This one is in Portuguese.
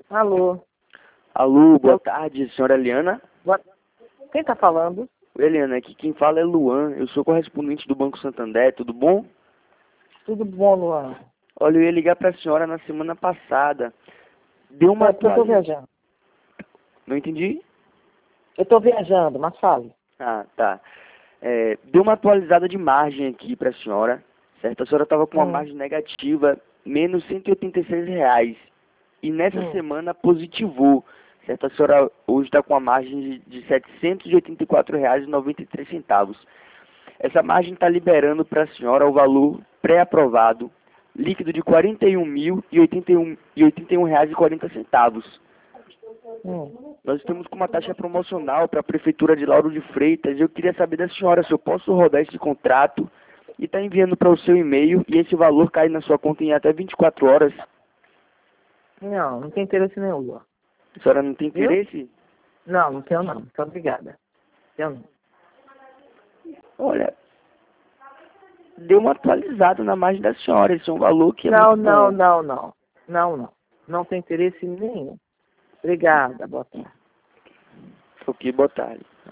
Alô? Alô, boa tarde, senhora Eliana. Boa- Quem tá falando? Eliana, aqui quem fala é Luan, eu sou correspondente do Banco Santander, tudo bom? Tudo bom, Luan? Olha, eu ia ligar para a senhora na semana passada. Deu uma É porque eu tô atualização. viajando. Não entendi? Eu tô viajando, mas fale. Ah, tá. Deu uma atualizada de margem aqui para a senhora, certo? A senhora estava com uma margem negativa, menos R$ 186. E nessa Hum. semana positivou, certo? A senhora hoje está com uma margem de R$ 784,93. Essa margem está liberando para a senhora o valor pré-aprovado, líquido de R$ 41.081,40. Nós estamos com uma taxa promocional para a Prefeitura de Lauro de Freitas. Eu queria saber da senhora se eu posso rodar esse contrato e está enviando para o seu e-mail e esse valor cai na sua conta em até 24 horas. Não, não tem interesse nenhum, Luan. A senhora não tem Viu? interesse? Não, não tenho não. Muito obrigada. Eu não. Olha, deu uma atualizada na margem da senhora. Esse é um valor que é Não, muito não, bom. não, não. Não, não. Não tem interesse nenhum. Obrigada, boa tarde. Ok, boa tarde.